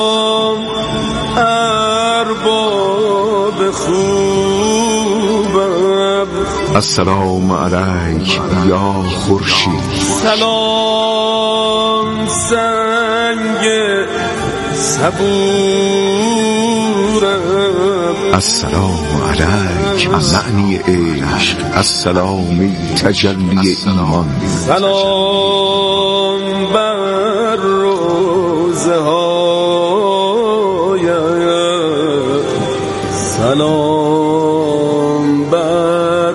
ارباب خوبم السلام علیک یا خورشید. سلام سنگ صبورم. السلام علیک معنی عشق. السلام تجلی ایمان. سلام بر روزه هایم، سلام بر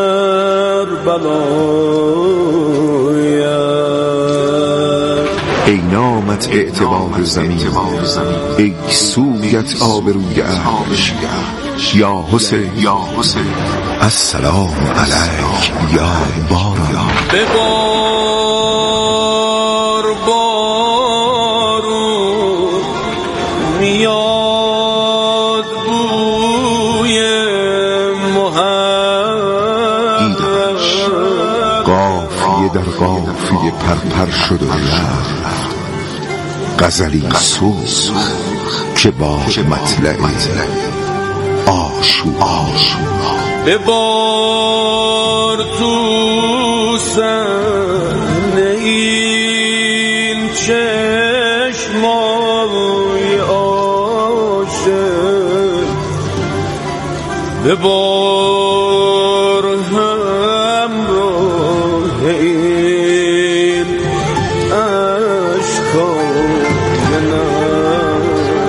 کربلایم. ای نامت اعتبار زمین، ای سویت آبروی عرش. یا حسین السلام علیک یا باران. ببار بارون میاد بوی محرم. قافیه در قافیه پرپر شد و رفت. غزلی سوز که با مطلع آشورا. ببار تو صحنه این چشمای عاشق، ببار همراه این اشکای نم.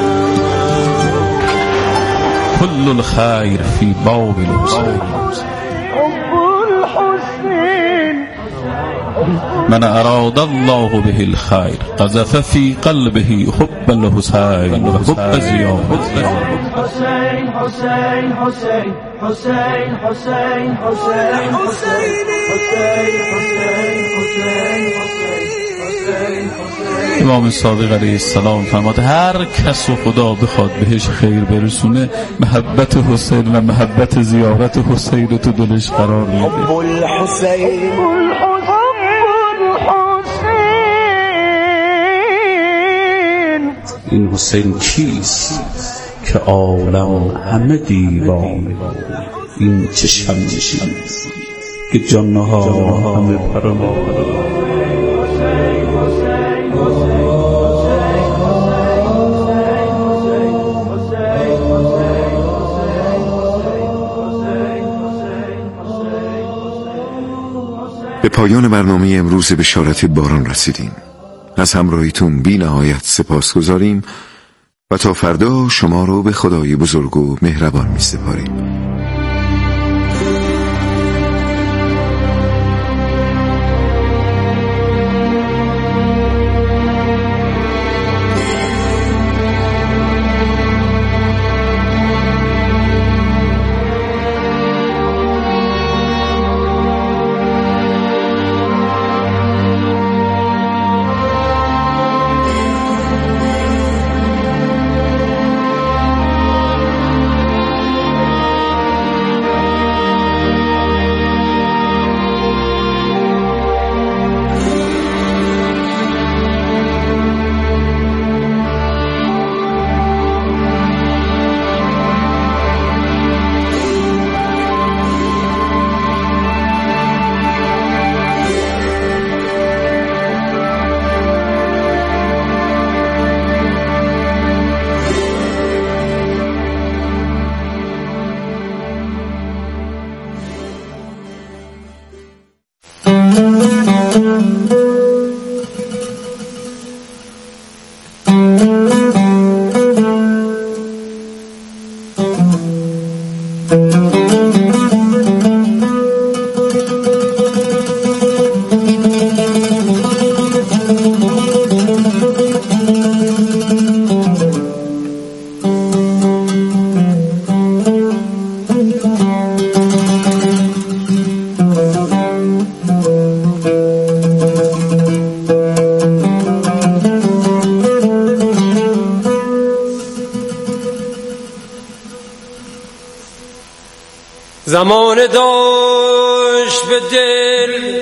كل الخير في باب الحسين. من أراد الله به الخير قذف في قلبه حب الحسين وحب زياد. حسين حسين حسين حسين حسين حسين حسين امام صادق علیه السلام فرمود هر کس و خدا بخواد بهش خیر برسونه، محبت حسین و محبت زیارت حسین رو تو دلش قرار میده. حب الحسين این حسین کیست که عالم همه دیوانه، این چشم نشین که جانها همه پرما. به پایان برنامه امروز بشارت باران رسیدیم. از همراهیتون بی نهایت سپاس گذاریم و تا فردا شما رو به خدای بزرگ و مهربان می سپاریم. زمان داشت به دل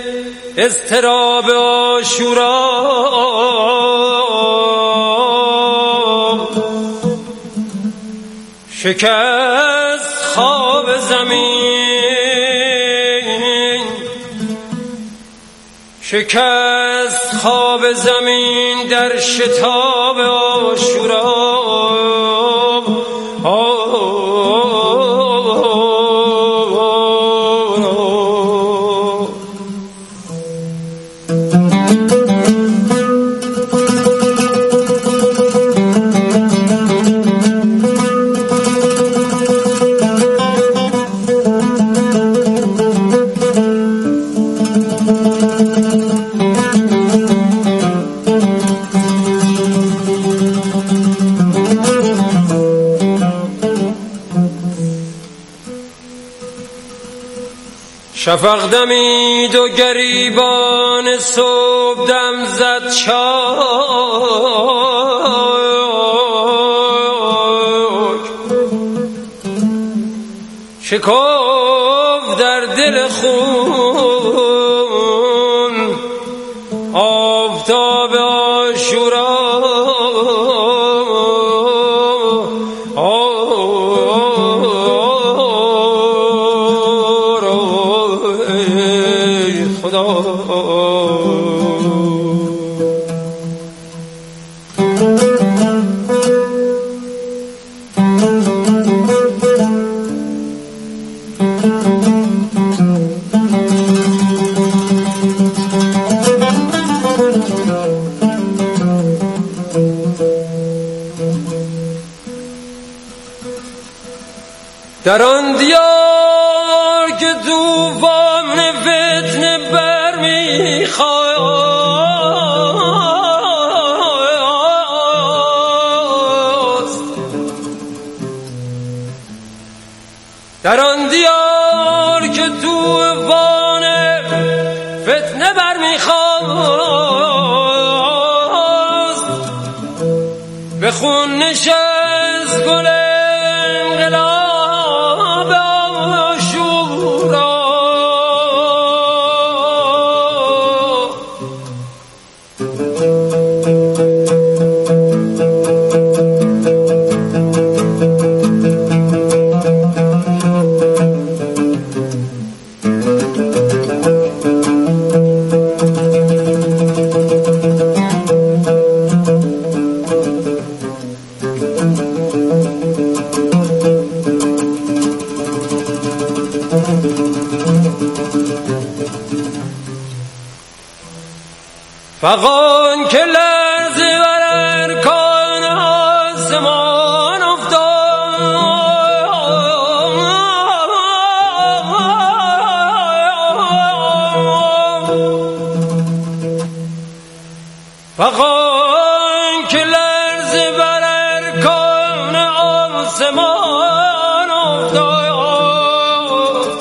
اضطراب عاشورا، شکست خواب زمین، شکست خواب زمین در شتاب عاشورا. شفق دمید و گریبان صبح دم زد چاک، شکوف در دل خون آفتاب عاشورا. در آن دیار که طوفان فتنه برمیخواست، در آن دیار که طوفان فتنه برمیخواست، به خون نشست گل انقلاب فغان که لرزه بر ارکان آسمان افتاد، فغان که لرزه بر ارکان آسمان افتاد،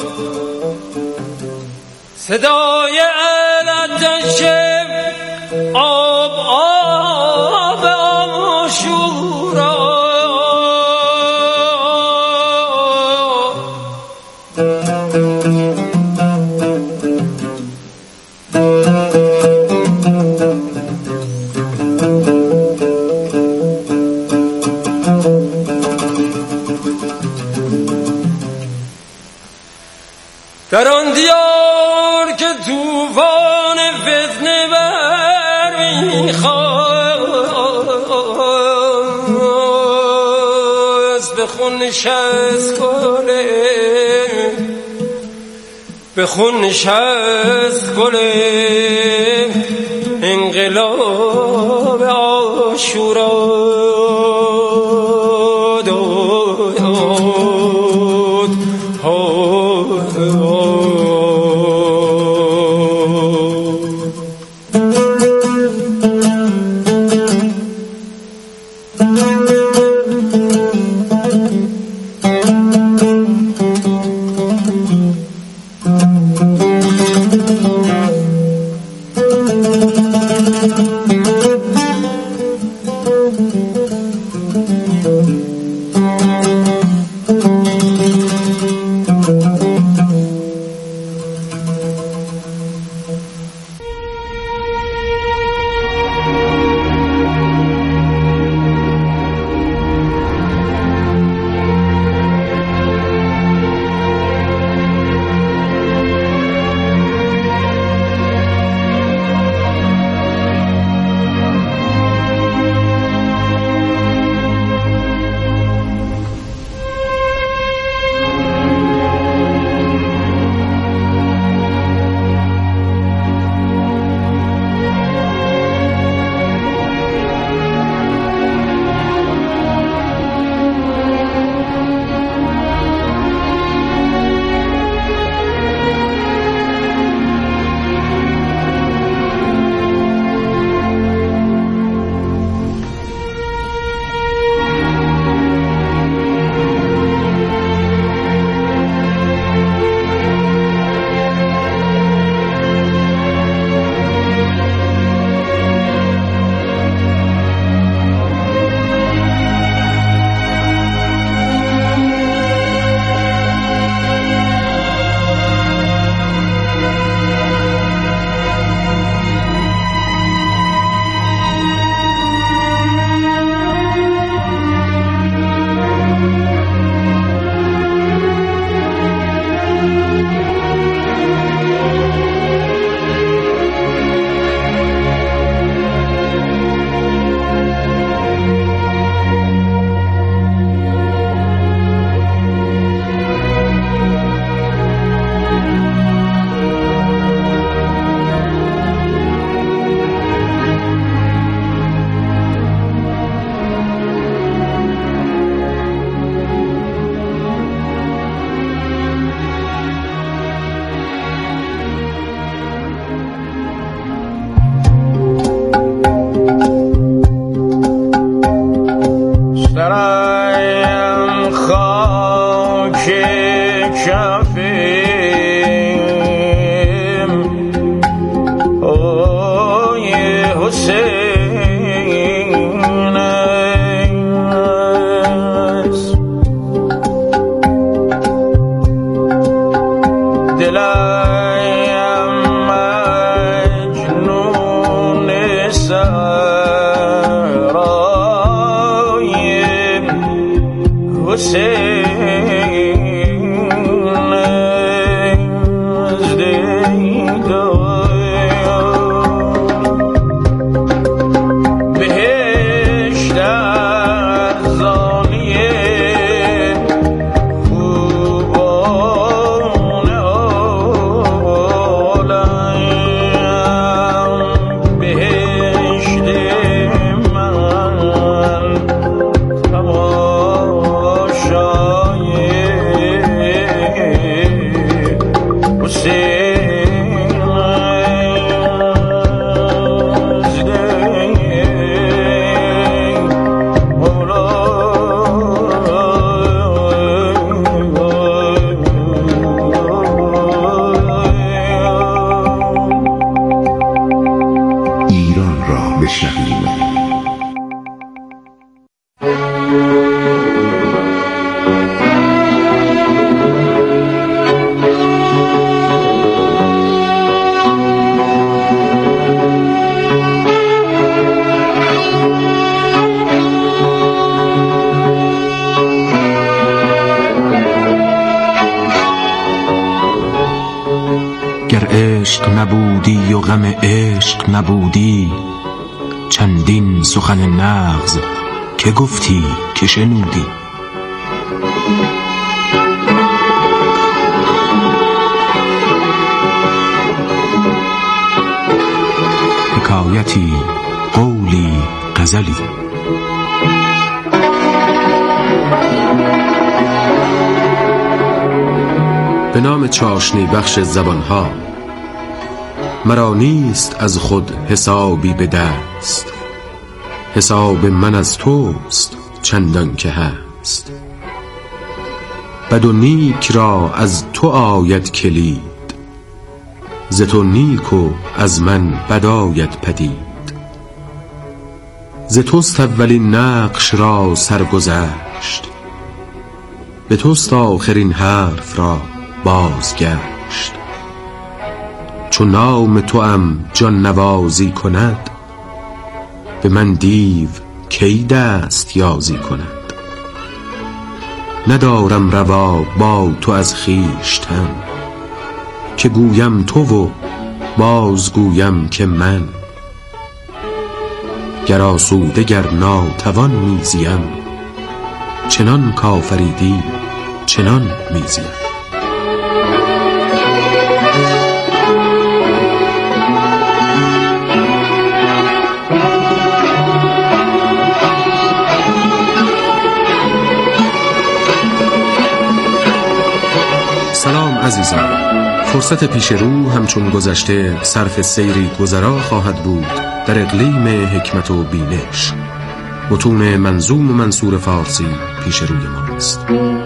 صدای علتش آب آب عاشورا. در آن دیار که طوفان فتنه برمیخواست، به خون نشست گل، به خون نشست گل انقلاب عاشورا. برایم خاک کفیم اوی حسین است. دلم مجنون سرای حسین از دیدار بهشت ارزانی خوبان عالم بهشت من تماشای حسین از ایران را بشنویم. گر عشق نبودی و غم عشق نبودی، چندین سخن نغز که گفتی که شنودی. حکایتی، قولی، غزلی. به نام چاشنی بخش زبانها. مرا نیست از خود حسابی به دست، حساب من از توست چندان که هست. بد و نیک را از تو آید کلید، ز تو نیک و از من بد آید پدید. ز توست اولین نقش را سرگذشت، به توست آخرین حرف را بازگشت. چو نام توام جان نوازی کند، به من دیو کی دست یازی کند. ندارم روا با تو از خویشتن، که گویم تو و باز گویم که من. گر آسوده گر ناتوان میزیم، چنان کافریدی چنان میزیم. سلام عزیزان، فرصت پیش رو همچون گذشته صرف سیری گذرا خواهد بود در اقلیم حکمت و بینش. متون منظوم و منصور فارسی پیش روی ماست.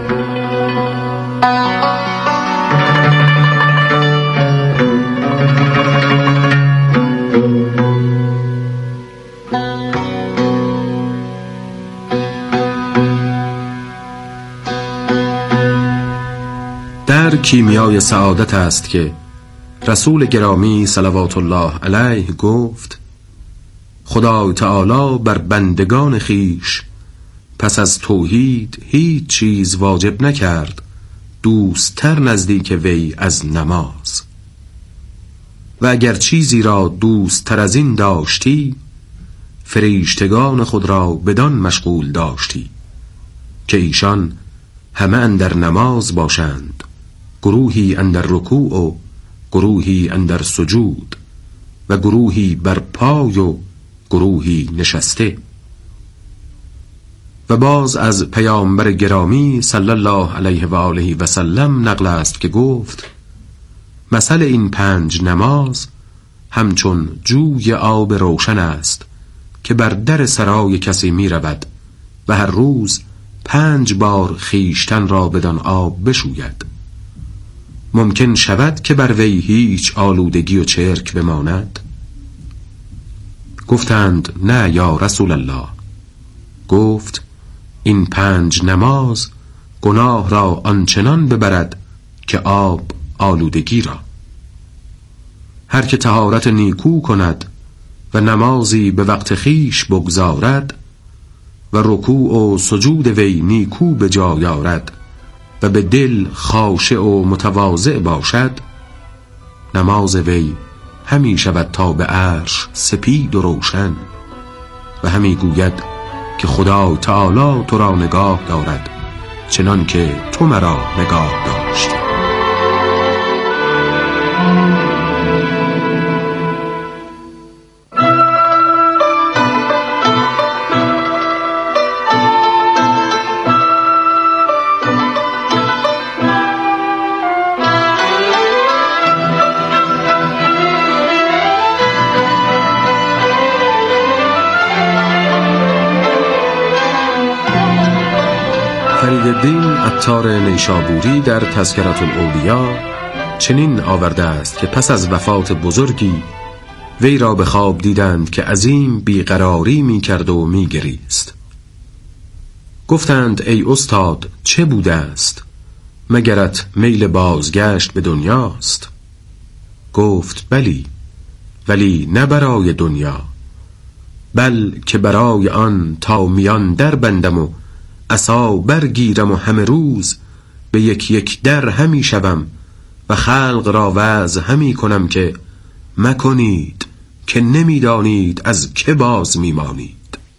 در کیمیای سعادت است که رسول گرامی صلوات الله علیه گفت: خدای تعالی بر بندگان خیش پس از توحید هیچ چیز واجب نکرد دوست‌تر نزدیک وی از نماز. و اگر چیزی را دوست‌تر از این داشتی، فریشتگان خود را بدان مشغول داشتی که ایشان همه اندر نماز باشند، گروهی اندر رکوع و گروهی اندر سجود و گروهی بر پای و گروهی نشسته. و باز از پیامبر گرامی صلی الله علیه و آله و سلم نقل است که گفت: مثل این 5 نماز همچون جوی آب روشن است که بر در سرای کسی می رود و هر روز 5 بار خیشتن را بدان آب بشوید. ممکن شود که بر وی هیچ آلودگی و چرک بماند؟ گفتند نه یا رسول الله. گفت این 5 نماز گناه را آنچنان ببرد که آب آلودگی را. هر که طهارت نیکو کند و نمازی به وقت خیش بگذارد و رکوع و سجود وی نیکو به جای آورد و به دل خاشع و متواضع باشد، نماز وی همی شود تا به عرش سپید و روشن و همی گوید که خدای تعالی تو را نگاه دارد چنان که تو مرا نگاه داشتی. فریدالدین عطار نیشابوری در تذکرة الاولیا چنین آورده است که پس از وفات بزرگی وی را به خواب دیدند که عظیم بیقراری می کرد و می گریست. گفتند ای استاد چه بوده است؟ مگرت میل بازگشت به دنیاست؟ گفت بلی، ولی نه برای دنیا، بل که برای آن تا میان در بندم و عصا برگیرم و همه روز به یک یک در همی شوم و خلق را وعظ همی کنم که مکنید که نمیدانید از که باز میمانید.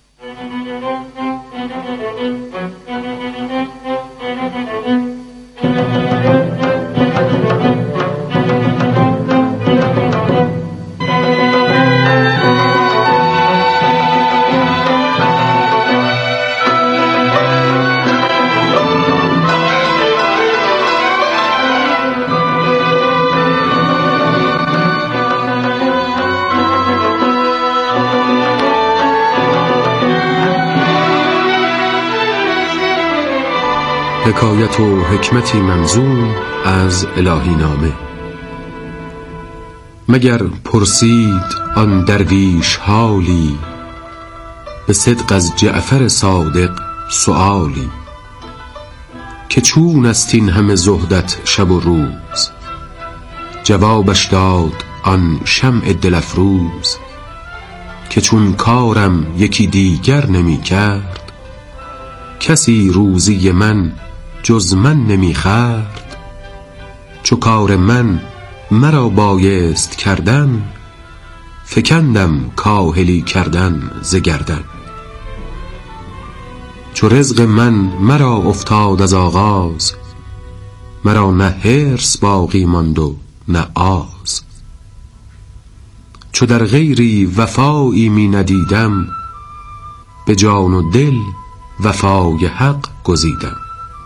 حکایت و حکمتی منظوم از الهی نامه. مگر پرسید آن درویش حالی، به صدق از جعفر صادق سؤالی، که چون است این همه زهدت شب و روز؟ جوابش داد آن شمع دل افروز، که چون کارم یکی دیگر نمی کرد، کسی روزی من جز من نمی خورد. چو کار من مرا بایست کردن، فکندم کاهلی کردن ز گردن. چو رزق من مرا افتاد از آغاز، مرا نه حرص باقی ماند و نه آز. چو در غیری وفایی می ندیدم، به جان و دل وفای حق گزیدم.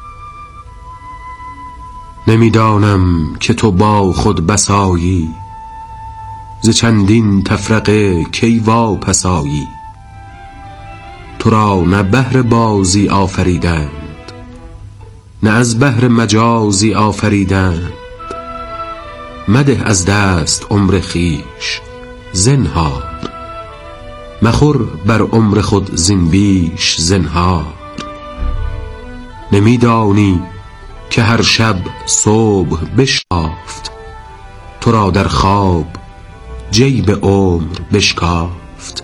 نمیدانم که تو با خود بسایی، ز چندین تفرقه کی واپسایی. تو را نه بهر بازی آفریدند، نه از بهر مجازی آفریدند. مده از دست عمر خویش زنهار، مخور بر عمر خود زین بیش زنهار. نمیدانی که هر شب صبح بشتافت، تو را در خواب جیب عمر بشکافت.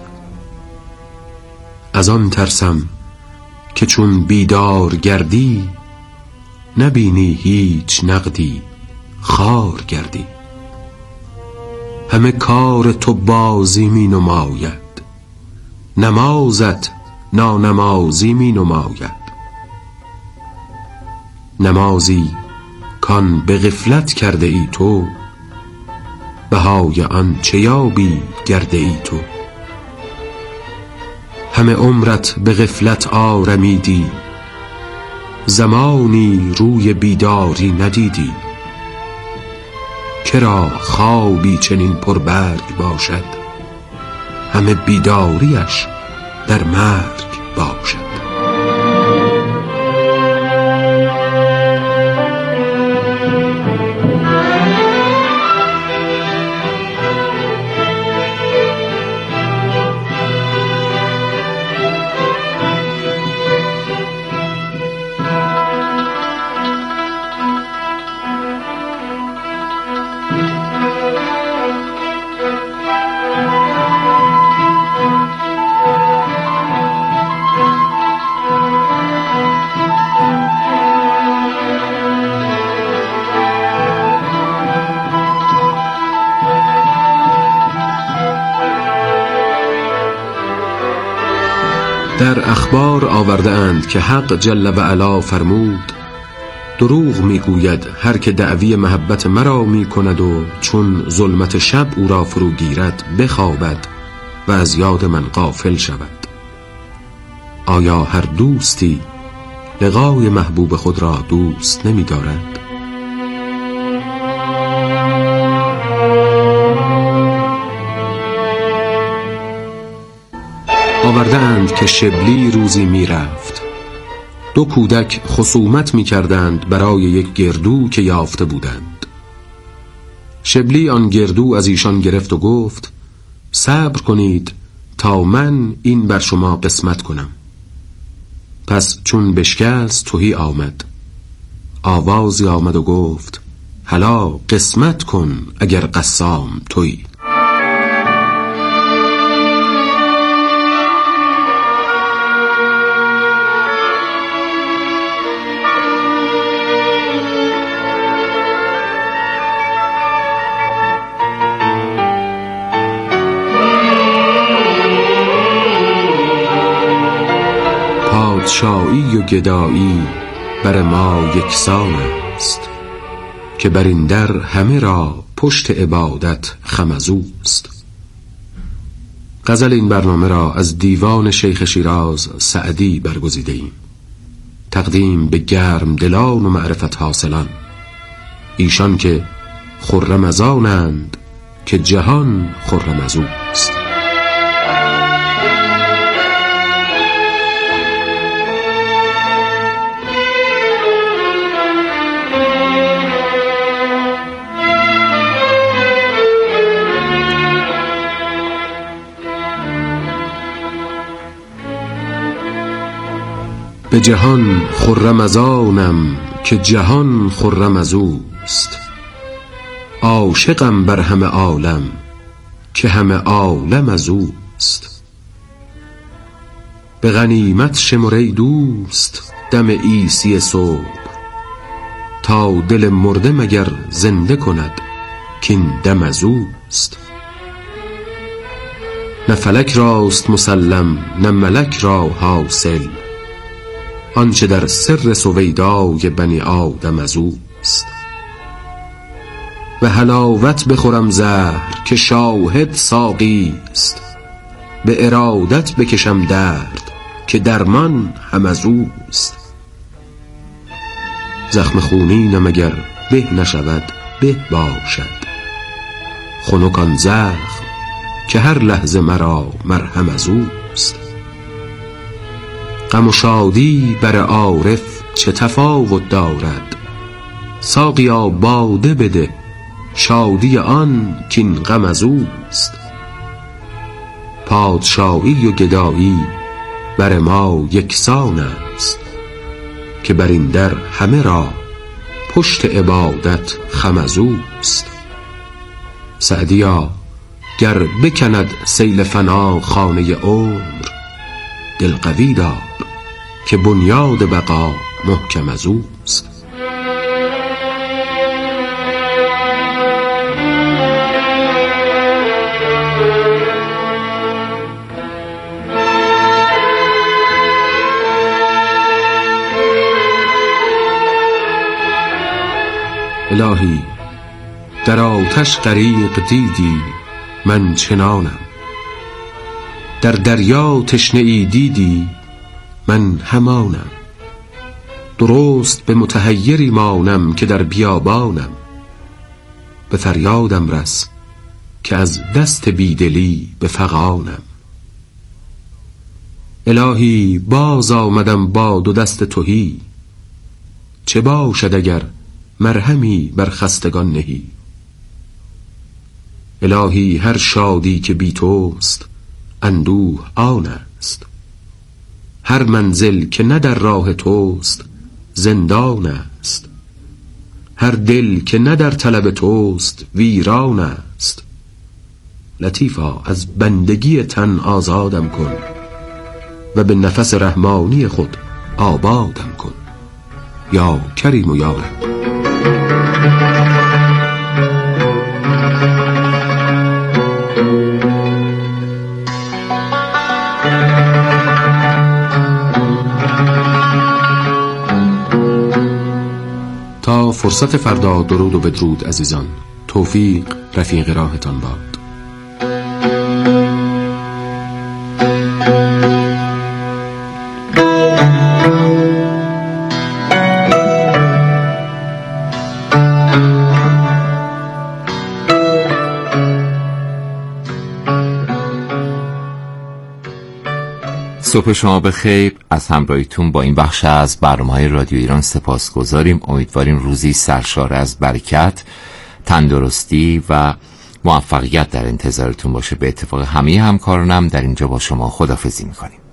از آن ترسم که چون بیدار گردی، نبینی هیچ نقدی خوار گردی. همه کار تو بازی می نماید، نمازت نانمازی می نماید. نمازی کان به غفلت کرده ای تو، بهای آن چه یابی گرده ای تو. همه عمرت به غفلت آرمیدی، زمانی روی بیداری ندیدی. کرا خوابی چنین پربرگ باشد، همه بیداریش در مرگ باشد. در اخبار آورده اند که حق جل و علا فرمود دروغ میگوید هر که دعوی محبت مرا میکند و چون ظلمت شب او را فرو گیرد بخوابد و از یاد من غافل شود. آیا هر دوستی لقای محبوب خود را دوست نمی‌دارد؟ آورده اند که شبلی روزی میرفت. 2 کودک خصومت می‌کردند برای یک گردو که یافته بودند. شبلی آن گردو از ایشان گرفت و گفت صبر کنید تا من این بر شما قسمت کنم. پس چون بشکست تهی آمد. آوازی آمد و گفت هلا قسمت کن اگر قسام تویی. پادشاهی و گدایی بر ما یکسان است که بر این در همه را پشت عبادت خم از اوست. غزل این برنامه را از دیوان شیخ شیراز سعدی برگزیده ایم. تقدیم به گرم دلان و معرفت حاصلان، ایشان که خرم از آنند که جهان خرم از اوست. به جهان خرم از آنم که جهان خرم از اوست. عاشقم بر همه عالم که همه عالم از اوست. به غنیمت شمر ای دوست دم عیسی صبح، تا دل مرده مگر زنده کند کین دم از اوست. نه فلک راست مسلم نه ملک را حاصل، آنچه در سر سویدای بنی آدم از اوست. به حلاوت بخورم زهر که شاهد ساقی است، به ارادت بکشم درد که درمان هم از اوست. زخم خونینم اگر به نشود به باشد، خنک آن زخم که هر لحظه مرا مرهم از اوست. غم و شادی بر عارف چه تفاوت دارد، ساقیا باده بده شادی آن کین غم از اوست. پادشاهی و گدایی بر ما یکسان است که بر این در همه را پشت عبادت خم از اوست. سعدیا گر بکند سیل فنا خانه عمر، دل قوی دار که بنیاد بقا محکم از اوست. الهی در آتش غریق دیدی من چنانم، در دریا تشنه ای دیدی من همانم. درست به متحیری مانم که در بیابانم، به فریادم رس که از دست بیدلی به فغانم. الهی باز آمدم با 2 دست تهی، چه باشد اگر مرهمی بر خستگان نهی. الهی هر شادی که بی توست اندوه آن است، هر منزل که نه در راه توست زندان است، هر دل که نه در طلب توست ویران است. لطیفا از بندگی تن آزادم کن و به نفس رحمانی خود آبادم کن، یا کریم و یا رب. فرصت فردا درود و بدرود عزیزان. توفیق رفیق راهتان باد. صبح شما بخیر. از همراهیتون با این بخش از برنامه‌های رادیو ایران سپاسگزاریم. امیدواریم روزی سرشار از برکت، تندرستی و موفقیت در انتظارتون باشه. به اتفاق همه همکارانم در اینجا با شما خداحافظی می‌کنیم.